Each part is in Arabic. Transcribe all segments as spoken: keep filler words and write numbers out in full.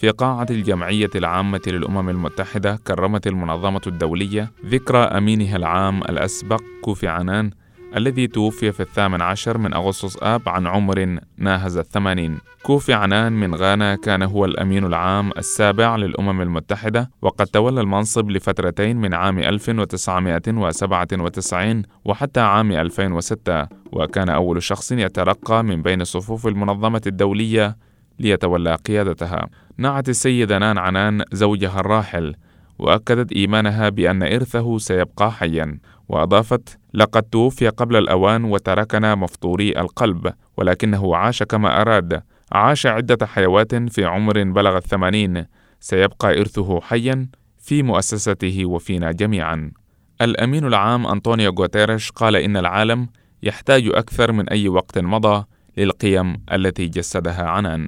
في قاعة الجمعية العامة للأمم المتحدة كرمت المنظمة الدولية ذكرى أمينها العام الأسبق كوفي عنان الذي توفي في الثامن عشر من أغسطس آب عن عمر ناهز الثمانين. كوفي عنان من غانا كان هو الأمين العام السابع للأمم المتحدة، وقد تولى المنصب لفترتين من عام ألف وتسعمائة وسبعة وتسعين وحتى عام ألفين وستة، وكان أول شخص يترقى من بين صفوف المنظمة الدولية ليتولى قيادتها. نعت السيدة نان عنان زوجها الراحل، وأكدت إيمانها بأن إرثه سيبقى حياً، وأضافت: لقد توفي قبل الأوان وتركنا مفطوري القلب، ولكنه عاش كما أراد، عاش عدة حيوات في عمر بلغ الثمانين، سيبقى إرثه حياً في مؤسسته وفينا جميعاً. الأمين العام أنطونيو غوتيريش قال إن العالم يحتاج أكثر من أي وقت مضى للقيم التي جسدها عنان.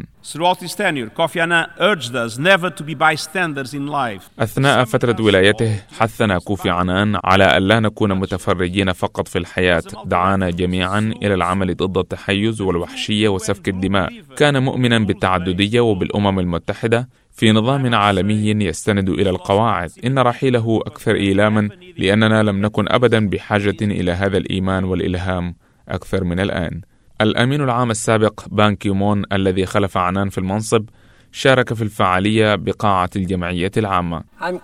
أثناء فترة ولايته حثنا كوفي عنان على أن لا نكون متفرجين فقط في الحياة، دعانا جميعا إلى العمل ضد التحيز والوحشية وسفك الدماء. كان مؤمنا بالتعددية وبالأمم المتحدة في نظام عالمي يستند إلى القواعد. إن رحيله أكثر إيلاما لأننا لم نكن أبدا بحاجة إلى هذا الإيمان والإلهام أكثر من الآن. الأمين العام السابق بان كي مون الذي خلف عنان في المنصب شارك في الفعالية بقاعة الجمعية العامة.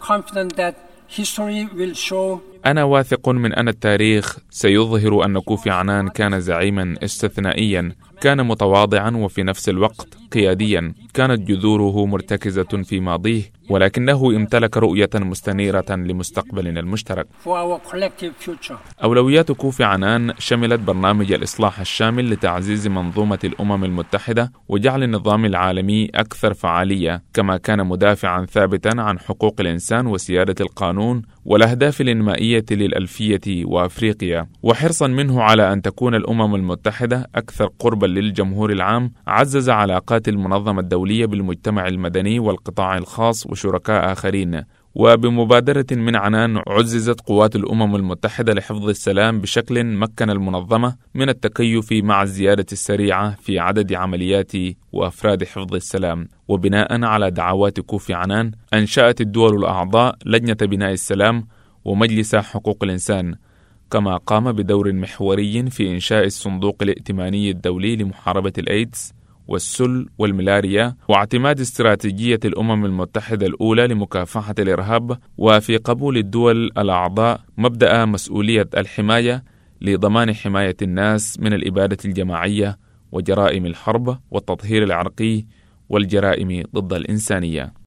أنا واثق من أن التاريخ سيظهر أن كوفي عنان كان زعيما استثنائيا، كان متواضعا وفي نفس الوقت قياديا، كانت جذوره مرتكزة في ماضيه، ولكنه امتلك رؤية مستنيرة لمستقبلنا المشترك. أولويات كوفي عنان شملت برنامج الإصلاح الشامل لتعزيز منظومة الأمم المتحدة وجعل النظام العالمي أكثر فعالية، كما كان مدافعا ثابتا عن حقوق الإنسان وسيادة القانون والأهداف الإنمائية للألفية وأفريقيا. وحرصا منه على أن تكون الأمم المتحدة أكثر قربا للجمهور العام، عزز علاقات المنظمة الدولية بالمجتمع المدني والقطاع الخاص وشركاء آخرين. وبمبادرة من عنان عززت قوات الأمم المتحدة لحفظ السلام بشكل مكن المنظمة من التكيف مع الزيادة السريعة في عدد عمليات وأفراد حفظ السلام. وبناء على دعوات كوفي عنان أنشأت الدول الأعضاء لجنة بناء السلام ومجلس حقوق الإنسان، كما قام بدور محوري في إنشاء الصندوق الائتماني الدولي لمحاربة الإيدز والسل والملاريا، واعتماد استراتيجية الأمم المتحدة الأولى لمكافحة الإرهاب، وفي قبول الدول الأعضاء مبدأ مسؤولية الحماية لضمان حماية الناس من الإبادة الجماعية وجرائم الحرب والتطهير العرقي والجرائم ضد الإنسانية.